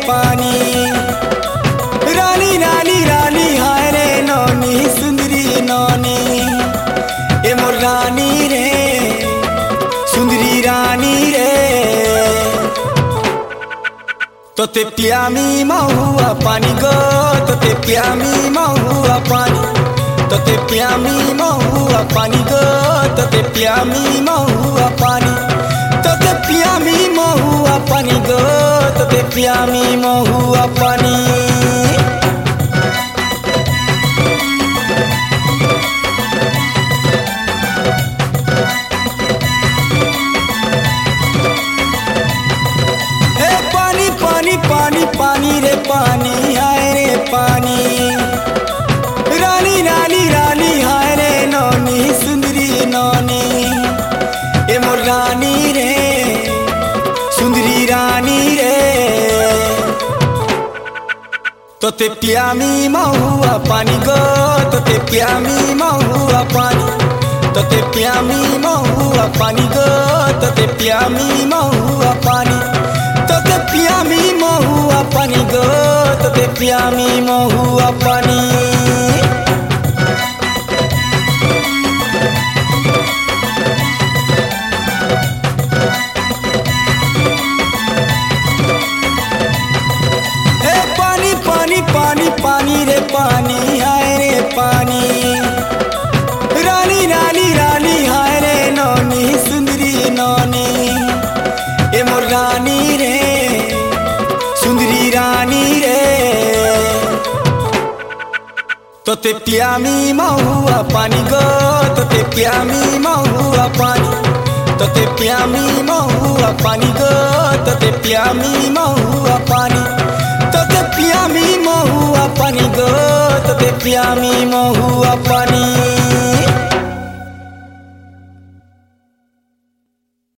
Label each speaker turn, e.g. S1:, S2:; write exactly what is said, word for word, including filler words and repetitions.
S1: पानी। रानी रानी रानी हाय रे नौनी सुंदरी नौनी, ए मोर रानी रे सुंदरी रानी रे। तोते पियामी महुआ पानी गो, तोते पियामी महुआ पानी, तोते पियामी महुआ पानी गो, तोते पियामी महुआ पानी, तोते पियामी महुआ पानी गो, तोते पियामी महुआ पानी। पानी पानी रे पानी हाय रे पानी। रानी रानी रानी हाय रे नौनी सुंदरी नौनी, ए मोर रानी रे सुंदरी रानी रे। तोते पियामी महुआ पानी गो, तोते पियामी महुआ पानी, तोते पियामी महुआ पानी गो, तोते पियामी महुआ पानी, तोते पियामी महुआ पानी गो, तोते पियामी महुआ पानी। ए पानी पानी पानी पानी रे पानी हाय रे पानी। रानी रानी रानी हाय रे नौनी सुंदरी नौनी, ए मोर रानी रे सुंदरी रानी रे। तोते पियामी महुआ पानी गो, तोते पियामी महुआ पानी, तोते पियामी महुआ पानी गो, तोते पियामी महुआ पानी, तोते पियामी महुआ पानी गो, तोते पियामी महुआ पानी।